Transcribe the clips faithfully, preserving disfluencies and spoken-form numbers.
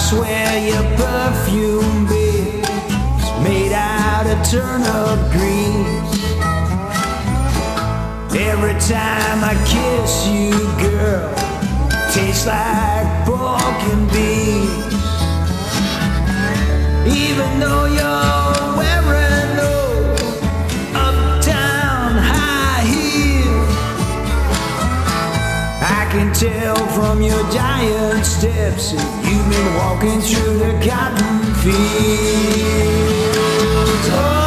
swear your perfume, babe, is made out of turnip grease. Every time I kiss you, girl, tastes like pork and beef. Even though you're wearing those uptown high heels, I can tell from your giant steps that you've been walking through the cotton fields. Oh,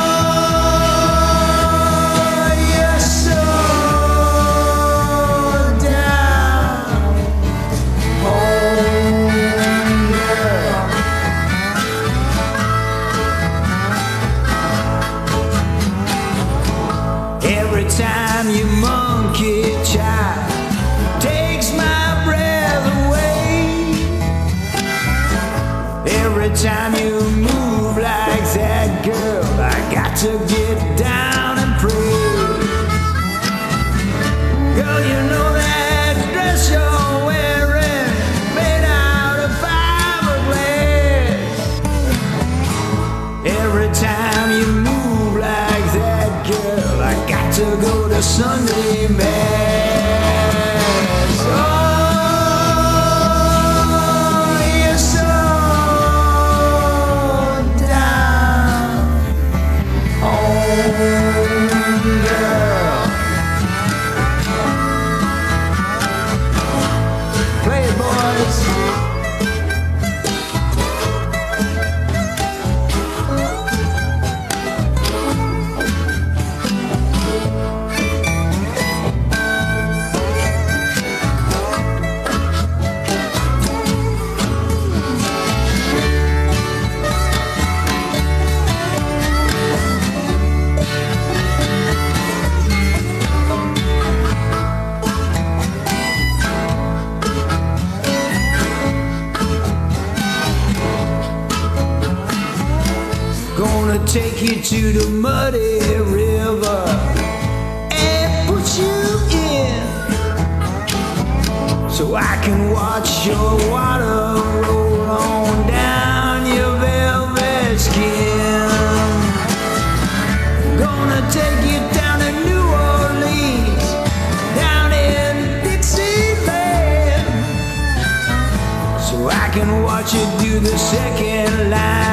every time you monkey child takes my breath away. Every time you move like that, girl, I got to get down and pray. Girl, you know that dress you're wearing made out of fiberglass. Every time you move like that, girl, I got to go to Sunday Mass. Oh, you're so down home, girl. Play it, boys. Gonna take you to the muddy river and put you in, so I can watch your water roll on down your velvet skin. Gonna take you down to New Orleans, down in Dixieland, so I can watch you do the second line.